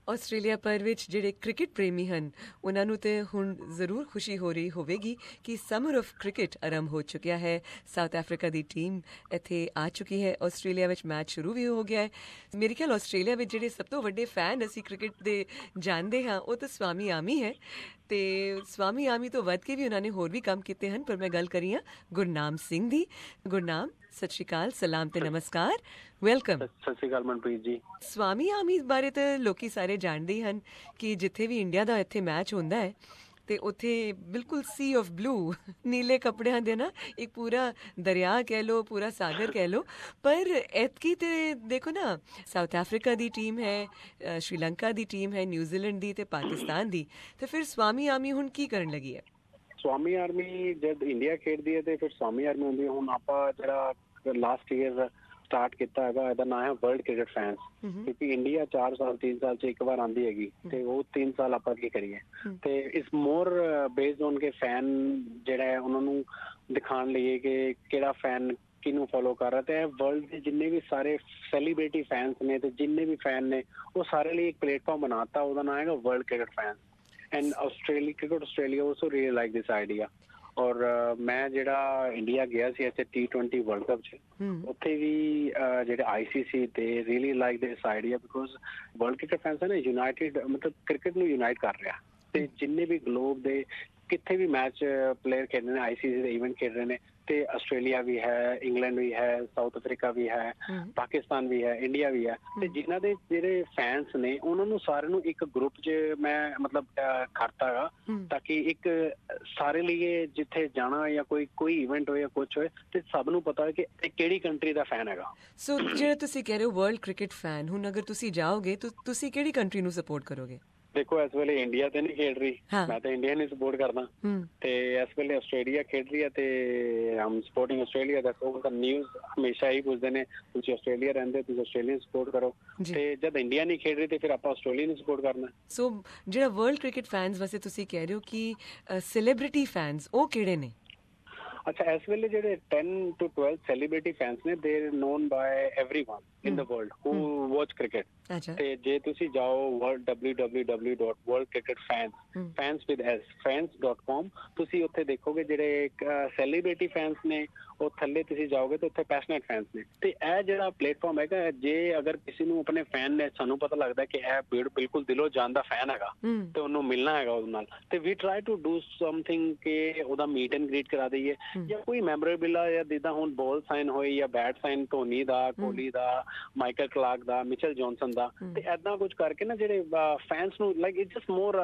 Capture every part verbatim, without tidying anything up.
Australia ਭਰ ਵਿੱਚ ਜਿਹੜੇ ਕ੍ਰਿਕਟ ਪ੍ਰੇਮੀ ਹਨ ਉਹਨਾਂ ਨੂੰ ਤੇ ਹੁਣ ਜ਼ਰੂਰ ਖੁਸ਼ੀ ਹੋ ਰਹੀ ਹੋਵੇਗੀ ਕਿ ਸਮਰ ਆਫ ਕ੍ਰਿਕਟ ਆਰੰਭ ਹੋ ਚੁੱਕਿਆ ਹੈ। ਸਾਊਥ ਅਫਰੀਕਾ ਦੀ ਟੀਮ ਇੱਥੇ ਆ ਚੁੱਕੀ ਹੈ। ਆਸਟ੍ਰੇਲੀਆ ਵਿੱਚ ਮੈਚ ਸ਼ੁਰੂ ਵੀ ਹੋ ਗਿਆ ਹੈ। ਮੇਰੇ ਖਿਆਲ ਆਸਟ੍ਰੇਲੀਆ ਵਿੱਚ ਜਿਹੜੇ ਸਭ ਤੋਂ ਵੱਡੇ ਫੈਨ ਅਸੀਂ ਕ੍ਰਿਕਟ ਦੇ ਜਾਣਦੇ ਹਾਂ ਉਹ ਤਾਂ ਸਵਾਮੀ ਆਮੀ ਹੈ, ਅਤੇ ਸਵਾਮੀ ਆਮੀ ਤੋਂ ਵੱਧ ਕੇ ਵੀ ਉਹਨਾਂ ਨੇ ਹੋਰ ਵੀ ਕੰਮ ਕੀਤੇ ਹਨ। ਪਰ ਮੈਂ ਗੱਲ ਕਰੀ ਹਾਂ ਗੁਰਨਾਮ ਸਿੰਘ ਦੀ। ਗੁਰਨਾਮ, ਸਤਿ ਸ਼੍ਰੀ ਅਕਾਲ, ਸਲਾਮ ਤੇ ਨਮਸਕਾਰ, ਵੈਲਕਮ। ਸਤਿ ਸ਼੍ਰੀ ਅਕਾਲ ਮਨਪ੍ਰੀਤ ਜੀ। ਸਵਾਮੀ ਆਮੀ ਬਾਰੇ ਤਾਂ ਲੋਕੀ ਸਾਰੇ ਜਾਣਦੇ ਹੀ ਹਨ ਕਿ ਜਿੱਥੇ ਵੀ ਇੰਡੀਆ ਦਾ ਇੱਥੇ ਮੈਚ ਹੁੰਦਾ ਹੈ ਤੇ ਉੱਥੇ ਬਿਲਕੁਲ ਸੀ ਆਫ ਬਲੂ, ਨੀਲੇ ਕੱਪੜਿਆਂ ਦੇ ਨਾ ਇੱਕ ਪੂਰਾ ਦਰਿਆ ਕਹਿ ਲਓ, ਪੂਰਾ ਸਾਗਰ ਕਹਿ ਲਓ। ਪਰ ਐਤਕੀ ਤੇ ਦੇਖੋ ਨਾ, ਸਾਊਥ ਅਫਰੀਕਾ ਦੀ ਟੀਮ ਹੈ, ਸ਼੍ਰੀਲੰਕਾ ਦੀ ਟੀਮ ਹੈ, ਨਿਊਜ਼ੀਲੈਂਡ ਦੀ ਤੇ ਪਾਕਿਸਤਾਨ ਦੀ, ਤੇ ਫਿਰ ਸਵਾਮੀ ਆਰਮੀ ਹੁਣ ਕੀ ਕਰਨ ਲੱਗੀ ਹੈ? ਸਵਾਮੀ ਆਰਮੀ ਜਦ ਇੰਡੀਆ ਖੇਡਦੀ ਹੈ ਤੇ ਫਿਰ ਸਵਾਮੀ ਆਰਮੀ ਹੁੰਦੀ ਹੈ। ਹੁਣ ਆਪਾਂ ਜਿਹੜਾ ਲਾਸਟ ਈਅਰ ਸਟਾਰਟ ਕੀਤਾ ਹੈਗਾ, ਇਹਦਾ ਨਾਂ ਹੈ ਵਰਲਡ ਕ੍ਰਿਕਟ ਫੈਨਸ, ਕਿਉਂਕਿ ਇੰਡੀਆ ਚਾਰ ਸਾਲ ਤਿੰਨ ਸਾਲ ਚ ਇੱਕ ਵਾਰ ਆਉਂਦੀ ਹੈਗੀ ਤੇ ਉਹ ਤਿੰਨ ਸਾਲ ਆਪਾਂ ਕੀ ਕਰੀਏ, ਤੇ ਇਸ ਮੋਰ ਬੇਸਡ ਔਨ ਕੇ ਫੈਨ ਜਿਹੜਾ ਹੈ ਉਹਨਾਂ ਨੂੰ ਦਿਖਾਉਣ ਲਈ ਕਿ ਕਿਹੜਾ ਫੈਨ ਕਿਹਨੂੰ ਫੋਲੋ ਕਰ ਰਿਹਾ। ਤੇ ਵਰਲਡ ਦੇ ਜਿੰਨੇ ਵੀ ਸਾਰੇ ਸੈਲੀਬ੍ਰਿਟੀ ਫੈਨਸ ਨੇ ਤੇ ਜਿੰਨੇ ਵੀ ਫੈਨ ਨੇ ਉਹ ਸਾਰੇ ਲਈ ਇੱਕ ਪਲੇਟਫਾਰਮ ਬਣਾਤਾ, ਉਹਦਾ ਨਾਂ ਹੈਗਾ world cricket fans. And Australia cricket Australia also really like this idea. ਔਰ ਮੈਂ ਜਿਹੜਾ ਇੰਡੀਆ ਗਿਆ ਸੀ ਇੱਥੇ ਟੀ ਟਵੈਂਟੀ ਵਰਲਡ ਕੱਪ 'ਚ, ਉੱਥੇ ਵੀ ਜਿਹੜੇ ਆਈ ਸੀ ਸੀ ਤੇ really like this idea, because world cricket fans ਹੈ ਨਾ ਯੂਨਾਈਟਿਡ, ਮਤਲਬ ਕ੍ਰਿਕਟ ਨੂੰ ਯੂਨਾਈਟ ਕਰ ਰਿਹਾ। ਤੇ ਜਿੰਨੇ ਵੀ ਗਲੋਬ ਦੇ ਕਿੱਥੇ ਵੀ ਮੈਚ ਪਲੇਅਰ ਖੇਡ ਰਹੇ ਨੇ, ਆਈ ਸੀ ਸੀ ਦੇ ਇਵੈਂਟ ਖੇਡ ਰਹੇ ਨੇ, ਤੇ ਆਸਟ੍ਰੇਲੀਆ ਵੀ ਹੈ, ਇੰਗਲੈਂਡ ਵੀ ਹੈ, ਸਾਊਥ ਅਫਰੀਕਾ ਵੀ ਹੈ, ਪਾਕਿਸਤਾਨ ਵੀ ਹੈ, ਇੰਡੀਆ ਵੀ ਹੈ। ਤੇ ਜਿਨ੍ਹਾਂ ਦੇ ਜਿਹੜੇ ਫੈਨਸ ਨੇ ਉਹਨਾਂ ਨੂੰ ਸਾਰਿਆਂ ਨੂੰ ਇੱਕ ਗਰੁੱਪ 'ਚ ਮੈਂ ਮਤਲਬ ਕਰਤਾ ਹੈਗਾ, ਤਾਂ ਕਿ ਇੱਕ ਸਾਰੇ ਲਈ ਜਿੱਥੇ ਜਾਣਾ ਜਾਂ ਕੋਈ ਕੋਈ ਇਵੈਂਟ ਹੋਏ ਜਾਂ ਕੁਛ ਹੋਏ ਤੇ ਸਭ ਨੂੰ ਪਤਾ ਹੈ ਕਿ ਇਹ ਕਿਹੜੀ ਕੰਟਰੀ ਦਾ ਫੈਨ ਹੈਗਾ। ਸੋ ਜਿਹੜਾ ਤੁਸੀਂ ਕਹਿ ਰਹੇ ਹੋ ਵਰਲਡ ਕ੍ਰਿਕਟ ਫੈਨ, ਹੁਣ ਅਗਰ ਤੁਸੀਂ ਜਾਓਗੇ ਤਾਂ ਤੁਸੀਂ ਕਿਹੜੀ ਕੰਟਰੀ ਨੂੰ ਸਪੋਰਟ ਕਰੋਗੇ? ਦੇਖੋ ਇਸ ਵੇਲੇ ਇੰਡੀਆ ਤੇ ਨਹੀਂ ਖੇਡ ਰਹੀ, ਮੈਂ ਤਾਂ ਇੰਡੀਆ ਨੂੰ ਸਪੋਰਟ ਕਰਦਾ, ਤੇ ਇਸ ਵੇਲੇ ਆਸਟ੍ਰੇਲੀਆ ਖੇਡ ਰਹੀ ਹੈ ਤੇ ਆਮ ਸਪੋਰਟਿੰਗ ਆਸਟ੍ਰੇਲੀਆ ਦਾ। ਉਹ ਨਿਊਜ਼ ਹਮੇਸ਼ਾ ਹੀ ਪੁੱਛਦੇ ਨੇ ਤੁਸੀਂ ਆਸਟ੍ਰੇਲੀਆ ਰਹਿੰਦੇ, ਤੁਸੀਂ ਆਸਟ੍ਰੇਲੀਆ ਨੂੰ ਸਪੋਰਟ ਕਰੋ, ਤੇ ਜਦ ਇੰਡੀਆ ਨਹੀਂ ਖੇਡ ਰਹੀ ਤੇ ਫਿਰ ਆਪਾਂ ਆਸਟ੍ਰੇਲੀਆ ਨੂੰ ਸਪੋਰਟ ਕਰਨਾ। ਸੋ ਜਿਹੜਾ ਵਰਲਡ ਕ੍ਰਿਕਟ ਫੈਨਸ ਵਾਸਤੇ ਤੁਸੀਂ ਕਹਿ ਰਹੇ ਹੋ ਕਿ ਸੈਲੀਬ੍ਰਿਟੀ ਫੈਨਸ ਉਹ ਕਿਹੜੇ ਨੇ? ਅੱਛਾ, ਇਸ ਵੇਲੇ ਜਿਹੜੇ ten to twelve celebrity fans ਨੇ, they are known by everyone in the world who watch cricket. ਤੇ ਜੇ ਤੁਸੀਂ ਜਾਓ world W W W dot world cricket fans fans with S fans dot com, ਤੁਸੀਂ ਉੱਥੇ ਦੇਖੋਗੇ ਜਿਹੜੇ ਸੈਲੀਬ੍ਰਿਟੀ ਫੈਨਸ ਨੇ, ਉਹ ਥੱਲੇ ਤੁਸੀਂ ਜਾਓਗੇ ਤਾਂ ਉੱਥੇ ਪੈਸ਼ਨੇਟ ਫੈਨਸ ਨੇ। ਤੇ ਇਹ ਜਿਹੜਾ ਪਲੇਟਫਾਰਮ ਹੈਗਾ, ਜੇ ਅਗਰ ਕਿਸੇ ਨੂੰ ਆਪਣੇ ਫੈਨ ਨੇ, ਸਾਨੂੰ ਪਤਾ ਲੱਗਦਾ ਕਿ ਇਹ ਬਿਲਕੁਲ ਦਿਲੋਂ ਜਾਨ ਦਾ ਫੈਨ ਹੈਗਾ ਤੇ ਉਹਨੂੰ ਮਿਲਣਾ ਹੈਗਾ ਉਹਦੇ ਨਾਲ, ਤੇ we try to do something ਕਿ ਉਹਦਾ ਮੀਟ ਐਂਡ ਗ੍ਰੀਟ ਕਰਾ ਦਈਏ, ਜਾਂ ਕੋਈ ਮੈਮੋਰੇਬਲ ਜਾਂ ਜਿੱਦਾਂ ਹੁਣ ਬੋਲ ਸਾਈਨ ਹੋਈ ਜਾਂ ਬੈਟ ਸਾਈਨ ਧੋਨੀ ਦਾ, ਕੋਹਲੀ ਦਾ, ਮਾਈਕਲ ਕਲਾਰਕ ਦਾ, ਮਿਚਲ ਜੌਨਸਨ ਦਾ, ਤੇ ਏਦਾਂ ਕੁਝ ਕਰਕੇ ਨਾ ਜਿਹੜੇ ਫੈਨਸ ਨੂੰ like it's just more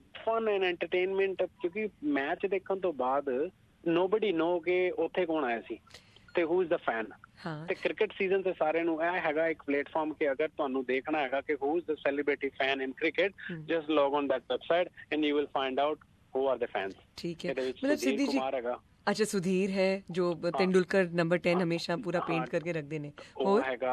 fun and entertainment. ਕਿਉਂਕਿ ਮੈਚ ਦੇਖਣ ਤੋਂ ਬਾਅਦ ਨੋਬਡੀ ਨੋ ਕਿ ਉੱਥੇ ਕੌਣ ਆਇਆ ਸੀ ਤੇ ਹੂ ਇਜ਼ ਦਾ ਫੈਨ। ਤੇ ਕ੍ਰਿਕਟ ਸੀਜ਼ਨ ਤੇ ਸਾਰਿਆਂ ਨੂੰ ਇਹ ਹੈਗਾ ਇੱਕ ਪਲੇਟਫਾਰਮ ਕਿ ਅਗਰ ਤੁਹਾਨੂੰ ਦੇਖਣਾ ਹੈਗਾ ਕਿ who is the celebrity fan in cricket, just log on that website and you will find out who are the fans. ਠੀਕ ਹੈ, ਮਤਲਬ ਸਿੱਧੀ ਜੀ ਹੈਗਾ। ਅੱਛਾ, ਸੁਧੀਰ ਹੈ ਜੋ ਤੇਂਦੁਲਕਰ ਨੰਬਰ ਟੈਨ ਹਮੇਸ਼ਾ ਪੂਰਾ ਪੇਂਟ ਕਰਕੇ ਰੱਖਦੇ ਨੇ, ਉਹ ਹੈਗਾ।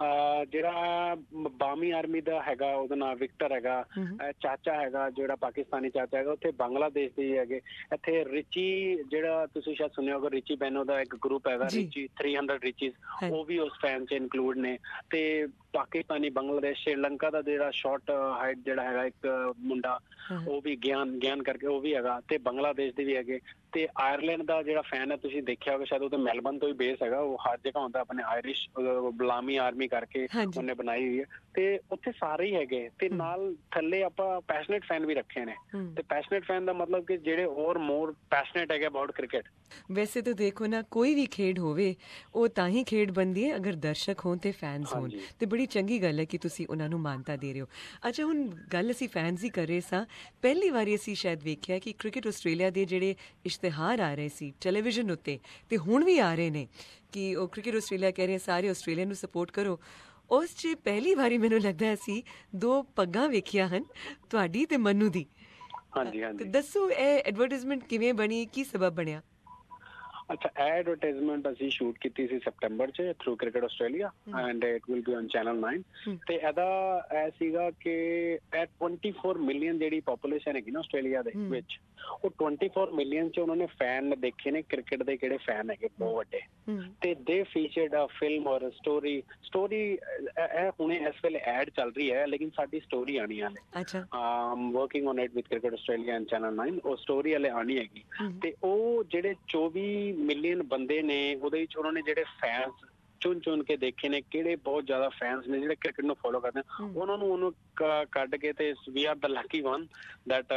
ਜਿਹੜਾ ਬਾਮੀ ਆਰਮੀ ਦਾ ਹੈਗਾ ਉਹਦਾ ਨਾਮ ਵਿਕਟਰ ਹੈਗਾ। ਚਾਚਾ ਹੈਗਾ ਜਿਹੜਾ ਪਾਕਿਸਤਾਨੀ ਚਾਚਾ ਹੈਗਾ, ਉੱਥੇ ਬੰਗਲਾਦੇਸ਼ ਦੇ ਹੈਗੇ। ਇੱਥੇ ਰਿਚੀ, ਜਿਹੜਾ ਤੁਸੀਂ ਸ਼ਾਇਦ ਸੁਣਿਆ ਹੋਗਾ, ਰਿਚੀ ਬੈਨੋ ਦਾ ਇੱਕ ਗਰੁੱਪ ਹੈਗਾ, ਰਿਚੀ ਥ੍ਰੀ ਹੰਡਰਡ ਰਿਚੀਜ਼, ਉਹ ਵੀ ਉਸ ਫੈਨ ਚ ਇਨਕਲੂਡ ਨੇ। ਤੇ ਪਾਕਿਸਤਾਨੀ, ਬੰਗਲਾਦੇਸ਼, ਸ਼੍ਰੀਲੰਕਾ ਦਾ ਜਿਹੜਾ ਸ਼ਾਰਟ ਹਾਈਟ ਜਿਹੜਾ ਹੈਗਾ ਇੱਕ ਮੁੰਡਾ, ਉਹ ਵੀ ਗਿਆਨ ਗਿਆਨ ਕਰਕੇ ਉਹ ਵੀ ਹੈਗਾ, ਤੇ ਬੰਗਲਾਦੇਸ਼ ਦੇ ਵੀ ਹੈਗੇ। ਤੇ ਆਇਰਲੈਂਡ ਦਾ ਜਿਹੜਾ ਫੈਨ ਹੈ ਤੁਸੀਂ ਦੇਖਿਆ ਹੋਗਾ ਸ਼ਾਇਦ, ਉਹ ਤਾਂ ਮੈਲਬਨ ਤੋਂ ਹੀ ਬੇਸ ਹੈਗਾ, ਉਹ ਹਰ ਜਗ੍ਹਾ ਹੁੰਦਾ, ਆਪਣੇ ਆਇਰਿਸ਼ ਗੁਲਾਮੀ ਆਰਮੀ ਕਰਕੇ ਉਹਨੇ ਬਣਾਈ ਹੋਈ ਹੈ, ਤੇ ਉੱਥੇ ਸਾਰੇ ਹੀ ਹੈਗੇ। ਤੇ ਨਾਲ ਥੱਲੇ ਆਪਾਂ ਪੈਸ਼ਨੇਟ ਫੈਨ ਵੀ ਰੱਖੇ ਨੇ, ਤੇ ਪੈਸ਼ਨੇਟ ਫੈਨ ਦਾ ਮਤਲਬ ਕਿ ਜਿਹੜੇ ਹੋਰ ਮੋਰ ਪੈਸ਼ਨੇਟ ਹੈਗੇ ਅਬਾਊਟ ਕ੍ਰਿਕਟ। ਵੈਸੇ ਤਾਂ ਦੇਖੋ ਨਾ, ਕੋਈ ਵੀ ਖੇਡ ਹੋਵੇ ਉਹ ਤਾਂ ਹੀ ਖੇਡ ਬਣਦੀ ਹੈ ਅਗਰ ਦਰਸ਼ਕ ਹੋਣ ਤੇ ਫੈਨਸ ਹੋਣ, ਤੇ ਬੜੀ ਚੰਗੀ ਗੱਲ ਹੈ ਕਿ ਤੁਸੀਂ ਉਹਨਾਂ ਨੂੰ ਮਾਨਤਾ ਦੇ ਰਹੇ ਹੋ। ਅੱਛਾ, ਹੁਣ ਗੱਲ ਅਸੀਂ ਫੈਨਸ ਦੀ ਕਰ ਰਹੇ ਸਾਂ। ਪਹਿਲੀ ਵਾਰੀ ਅਸੀਂ ਸ਼ਾਇਦ ਵੇਖਿਆ ਕਿ ਕ੍ਰਿਕਟ ਆਸਟ੍ਰੇਲੀਆ ਦੇ ਜਿਹੜੇ ਇਸ਼ਤਿਹਾਰ ਆ ਰਹੇ ਸੀ ਟੈਲੀਵਿਜ਼ਨ ਉੱਤੇ, ਤੇ ਹੁਣ ਵੀ ਆ ਰਹੇ ਨੇ ਕਿ ਉਹ ਕ੍ਰਿਕਟ ਆਸਟ੍ਰੇਲੀਆ ਕਹਿ ਰਹੇ ਸਾਰੇ ਆਸਟ੍ਰੇਲੀਆ ਨੂੰ ਸਪੋਰਟ ਕਰੋ। ਉਸ 'ਚ ਪਹਿਲੀ ਵਾਰੀ ਮੈਨੂੰ ਲੱਗਦਾ ਅਸੀਂ ਦੋ ਪੱਗਾਂ ਵੇਖੀਆਂ ਹਨ, ਤੁਹਾਡੀ ਤੇ ਮੰਨੂ ਦੀ। ਹਾਂਜੀ ਹਾਂਜੀ, ਦੱਸੋ ਇਹ ਐਡਵਰਟਾਈਜ਼ਮੈਂਟ ਕਿਵੇਂ ਬਣੀ, ਕੀ ਸਬਬ ਬਣਿਆ? ਅੱਛਾ, ਐਡਵਰਟਾਈਜ਼ਮੈਂਟ ਅਸੀਂ ਸ਼ੂਟ ਕੀਤੀ ਸੀ ਸੈਪਟੈਂਬਰ 'ਚ through cricket Australia and it will be on channel nine. ਤੇ ਇਹਦਾ ਇਹ ਸੀਗਾ ਕਿ ਇਹ ਟਵੈਂਟੀ ਫੋਰ ਮਿਲੀਅਨ ਜਿਹੜੀ ਪੋਪੂਲੇਸ਼ਨ ਹੈਗੀ ਨਾ ਆਸਟ੍ਰੇਲੀਆ ਦੇ ਵਿੱਚ, ਉਹ ਟਵੈਂਟੀ ਫੋਰ ਮਿਲੀਅਨ 'ਚ ਉਹਨਾਂ ਨੇ ਫੈਨ ਦੇਖੇ ਨੇ ਕ੍ਰਿਕਟ ਦੇ, ਕਿਹੜੇ ਫੈਨ ਹੈਗੇ ਬਹੁਤ ਵੱਡੇ, ਤੇ they featured a film or story story ਇਹ ਹੁਣੇ ਇਸ ਵੇਲੇ ਐਡ ਚੱਲ ਰਹੀ ਹੈ, ਲੇਕਿਨ ਸਾਡੀ ਸਟੋਰੀ ਆਣੀ ਹਾਲੇ। ਅੱਛਾ, I'm working on it with cricket Australia and channel nine. ਉਹ ਸਟੋਰੀ ਹਲੇ ਆਣੀ ਹੈਗੀ। ਤੇ ਉਹ ਜਿਹੜੇ ਚੌਵੀ ਮਿਲੀਅਨ ਬੰਦੇ ਨੇ ਉਹਦੇ ਵਿੱਚ ਉਹਨਾਂ ਨੇ ਜਿਹੜੇ ਫੈਨਸ ਚੁਣ ਚੁਣ ਕੇ ਦੇਖੇ ਨੇ, ਕਿਹੜੇ ਬਹੁਤ ਜ਼ਿਆਦਾ ਫੈਨਸ ਨੇ ਜਿਹੜੇ ਕ੍ਰਿਕਟ ਨੂੰ ਫੋਲੋ ਕਰਦੇ ਨੇ, ਉਹਨਾਂ ਨੂੰ ਉਹਨੂੰ ਕੱਢ ਕੇ ਤੇ we are the lucky one that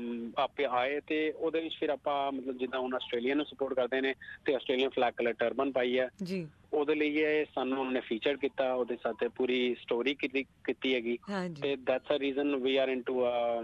ਆਪੇ ਆਏ। ਤੇ ਉਹਦੇ ਵਿੱਚ ਫਿਰ ਆਪਾਂ ਮਤਲਬ ਜਿੱਦਾਂ ਹੁਣ ਆਸਟ੍ਰੇਲੀਆ ਨੂੰ ਸਪੋਰਟ ਕਰਦੇ ਨੇ ਤੇ ਆਸਟ੍ਰੇਲੀਅਨ ਫਲੈਗ ਕਲਰ ਟਰਬਨ ਪਾਈ ਹੈ ਜੀ, ਉਹਦੇ ਲਈ ਇਹ ਸਾਨੂੰ ਉਹਨੇ ਫੀਚਰ ਕੀਤਾ, ਉਹਦੇ ਸਾਥ ਪੂਰੀ ਸਟੋਰੀ ਕੀਤੀ ਕੀਤੀ ਹੈਗੀ। ਤੇ that's a reason we are into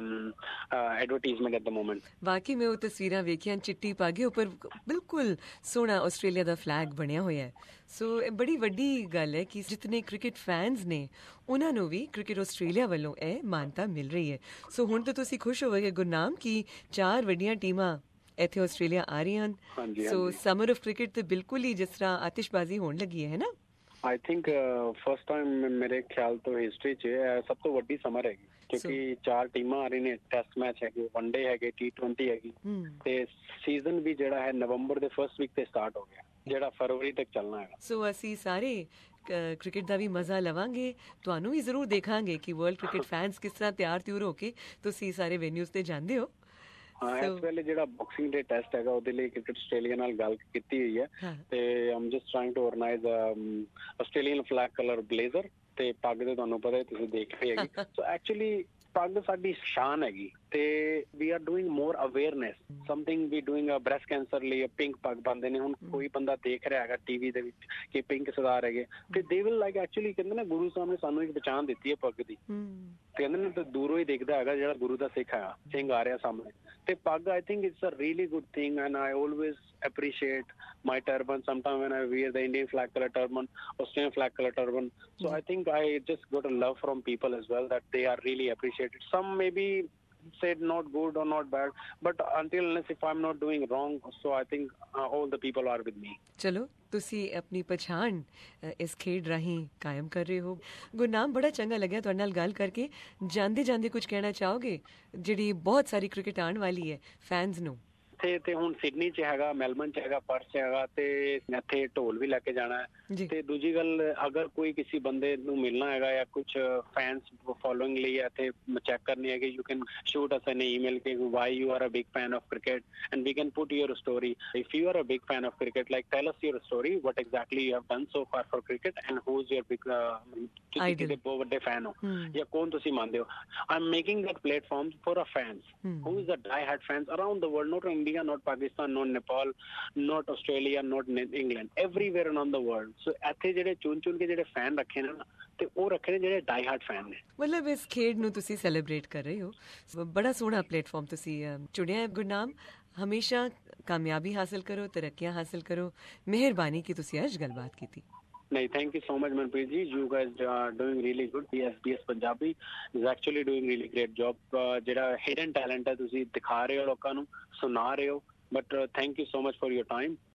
advertisement at the moment. ਵਾਕਈ ਮੈਂ ਉਹ ਤਸਵੀਰਾਂ ਵੇਖੀਆਂ, ਚਿੱਟੀ ਪਾਗੇ ਉੱਪਰ ਬਿਲਕੁਲ ਸੋਹਣਾ ਆਸਟ੍ਰੇਲੀਆ ਦਾ ਫਲੈਗ ਬਣਿਆ ਹੋਇਆ ਹੈ। ਸੋ ਇਹ ਬੜੀ ਵੱਡੀ ਗੱਲ ਹੈ ਕਿ ਜਿਤਨੇ ਕ੍ਰਿਕਟ ਫੈਨਸ ਨੇ ਉਹਨਾਂ ਨੂੰ ਵੀ ਕ੍ਰਿਕਟ ਆਸਟ੍ਰੇਲੀਆ ਵੱਲੋਂ ਇਹ ਮਾਨਤਾ ਮਿਲ ਰਹੀ ਹੈ। ਸੋ ਹੁਣ ਤਾਂ ਤੁਸੀਂ ਖੁਸ਼ ਹੋਵੋਗੇ ਗੁਰਨਾਮ ਕਿ ਚਾਰ ਵੱਡੀਆਂ ਟੀਮਾਂ ਇੱਥੇ ਆਸਟ੍ਰੇਲੀਆ ਆ ਰਹੀਆਂ ਹਨ। ਸੋ ਸਮਰ ਆਫ ਕ੍ਰਿਕਟ ਤੇ ਬਿਲਕੁਲ ਹੀ ਜਿਸ ਤਰ੍ਹਾਂ ਆਤਿਸ਼ਬਾਜ਼ੀ ਹੋਣ ਲੱਗੀ ਹੈ ਨਾ। ਆਈ ਥਿੰਕ ਫਸਟ ਟਾਈਮ ਮੇਰੇ ਖਿਆਲ ਤੋਂ ਹਿਸਟਰੀ 'ਚ ਸਭ ਤੋਂ ਵੱਡੀ ਸਮਰ ਹੈਗੀ, ਕਿਉਂਕਿ ਚਾਰ ਟੀਮਾਂ ਆ ਰਹੀਆਂ ਨੇ, ਟੈਸਟ ਮੈਚ ਹੈਗੇ, ਵਨਡੇ ਹੈਗੇ, ਟੀ ਟਵੈਂਟੀ ਹੈਗੀ, ਤੇ ਸੀਜ਼ਨ ਵੀ ਜਿਹੜਾ ਹੈ ਨਵੰਬਰ ਦੇ ਫਸਟ ਵੀਕ ਤੇ ਸਟਾਰਟ ਹੋ ਗਿਆ, ਜਿਹੜਾ ਫਰਵਰੀ ਤੱਕ ਚੱਲਣਾ ਹੈਗਾ। ਸੋ ਅਸੀਂ ਸਾਰੇ ਕ੍ਰਿਕਟ ਦਾ ਵੀ ਮਜ਼ਾ ਲਵਾਂਗੇ, ਤੁਹਾਨੂੰ ਵੀ ਜ਼ਰੂਰ ਦੇਖਾਂਗੇ ਕਿ ਵਰਲਡ ਕ੍ਰਿਕਟ ਫੈਨਸ ਕਿਸ ਤਰ੍ਹਾਂ ਤਿਆਰ ਤਿਉਰ ਹੋ ਕੇ ਤੁਸੀਂ ਸਾਰੇ ਵੈਨਿਊਜ਼ ਤੇ ਜਾਂਦੇ ਹੋ। ਹਾਂ, ਇਸ ਵੇਲੇ ਜਿਹੜਾ ਬਾਕਸਿੰਗ ਡੇ ਟੈਸਟ ਹੈਗਾ ਉਹਦੇ ਲਈ ਕ੍ਰਿਕਟ ਆਸਟ੍ਰੇਲੀਆ ਨਾਲ ਗੱਲ ਕੀਤੀ ਹੋਈ ਹੈ, ਤੇ I'm just trying to organise Australian flag colour blazer, ਤੇ ਪੱਗ ਤੇ ਤੁਹਾਨੂੰ ਪਤਾ ਤੁਸੀਂ ਦੇਖ ਰਹੀ ਹੈਗੀ। ਸੋ ਐਕਚੁਅਲੀ ਪੱਗ ਸਾਡੀ ਸ਼ਾਨ ਹੈਗੀ, ਤੇ we are doing more awareness something we doing breast cancer ਲਈ ਪਿੰਕ ਪੱਗ ਪਾਉਂਦੇ ਨੇ। ਹੁਣ ਕੋਈ ਬੰਦਾ ਦੇਖ ਰਿਹਾ ਹੈਗਾ ਟੀਵੀ ਦੇ ਵਿੱਚ ਕਿ ਪਿੰਕ ਸਰਦਾਰ ਹੈਗੇ, ਤੇ ਦੇ ਵਿਲ ਲਾਈਕ ਐਕਚੁਅਲੀ ਕਹਿੰਦੇ ਨਾ ਗੁਰੂ ਸਾਹਿਬ ਨੇ ਸਾਨੂੰ ਇੱਕ ਪਛਾਣ ਦਿੱਤੀ ਹੈ ਪੱਗ ਦੀ, ਕਹਿੰਦੇ ਨੇ ਤੇ ਦੂਰੋਂ ਹੀ ਦੇਖਦਾ ਹੈਗਾ ਜਿਹੜਾ ਗੁਰੂ ਦਾ ਸਿੱਖ ਹੈਗਾ, ਸਿੰਘ ਆ ਰਿਹਾ ਸਾਹਮਣੇ। ਤੇ ਪੱਗ I think it's a really good thing and I always appreciate my turban sometime when I wear the Indian flag color turban, Australian flag color turban. So I think I just got a love from people as well that they are really appreciated. Some maybe said not good or not bad, but until unless if I'm not doing wrong, so I think uh, all the people are with me. ਚਲੋ ਤੁਸੀਂ ਆਪਣੀ ਪਛਾਣ ਇਸ ਖੇਡ ਰਾਹੀਂ ਕਾਇਮ ਕਰ ਰਹੇ ਹੋ। ਗੁਰਨਾਮ, ਬੜਾ ਚੰਗਾ ਲੱਗਿਆ ਤੁਹਾਡੇ ਨਾਲ ਗੱਲ ਕਰਕੇ। ਜਾਂਦੇ ਜਾਂਦੇ ਕੁਝ ਕਹਿਣਾ ਚਾਹੋਗੇ ਜਿਹੜੀ ਬਹੁਤ ਸਾਰੀ ਕ੍ਰਿਕਟ ਆਉਣ ਵਾਲੀ ਹੈ ਫੈਨਸ ਨੂੰ? ਇੱਥੇ ਤੇ ਹੁਣ ਸਿਡਨੀ 'ਚ ਹੈਗਾ, ਮੈਲਬਨ 'ਚ ਹੈਗਾ, ਪਰਥ 'ਚ ਹੈਗਾ, ਤੇ ਇੱਥੇ ਢੋਲ ਵੀ ਲੈ ਕੇ ਜਾਣਾ ਹੈ। ਤੇ ਦੂਜੀ ਗੱਲ, ਅਗਰ ਕੋਈ ਕਿਸੇ ਬੰਦੇ ਨੂੰ ਮਿਲਣਾ ਹੈਗਾ ਜਾਂ ਕੁਝ ਫੈਨਸ ਫੋਲੋਇੰਗ ਲਈ ਇੱਥੇ ਚੈੱਕ ਕਰਨੀ ਹੈਗੀ, you can shoot us an email ਕਿ why you are a big fan of cricket and we can put your story. If you are a big fan of cricket, like tell us your story, what exactly you have done so far for cricket and who is your big, ਤੁਸੀਂ ਕਿਹਦੇ ਬਹੁਤ ਵੱਡੇ fan ਹੋ ਜਾਂ ਕੌਣ ਤੁਸੀਂ ਮੰਨਦੇ ਹੋ। I am making that platform for a fans who is a die hard fans around the world, not India, not Pakistan, not Nepal, not Australia, not England, everywhere around the world. So ਇੱਥੇ ਜਿਹੜੇ ਚੁਣ ਚੁਣ ਕੇ ਜਿਹੜੇ fan ਰੱਖੇ ਨੇ ਨਾ, ਤੇ ਉਹ ਰੱਖੇ ਨੇ ਜਿਹੜੇ ਡਾਈ ਹਾਰਡ ਫੈਨ ਨੇ। ਮਤਲਬ ਇਸ ਖੇਡ ਨੂੰ ਤੁਸੀਂ ਸੈਲੀਬ੍ਰੇਟ ਕਰ ਰਹੇ ਹੋ। ਬੜਾ ਸੋਹਣਾ ਪਲੇਟਫਾਰਮ ਤੁਸੀਂ ਚੁਣਿਆ ਹੈ ਗੁਰਨਾਮ। ਹਮੇਸ਼ਾ ਕਾਮਯਾਬੀ ਹਾਸਲ ਕਰੋ, ਤਰੱਕੀਆਂ ਹਾਸਲ ਕਰੋ। ਮਿਹਰਬਾਨੀ ਕਿ ਤੁਸੀਂ ਅੱਜ ਗੱਲਬਾਤ ਕੀਤੀ। ਨਹੀਂ, thank you so much Manpreet ji, you guys are doing really good. S B S Punjabi is actually doing really great job. ਜਿਹੜਾ ਹਿਡਨ ਟੈਲੈਂਟ ਹੈ ਤੁਸੀਂ ਦਿਖਾ ਰਹੇ ਹੋ, ਲੋਕਾਂ ਨੂੰ ਸੁਣਾ ਰਹੇ ਹੋ। But thank you so much for your time.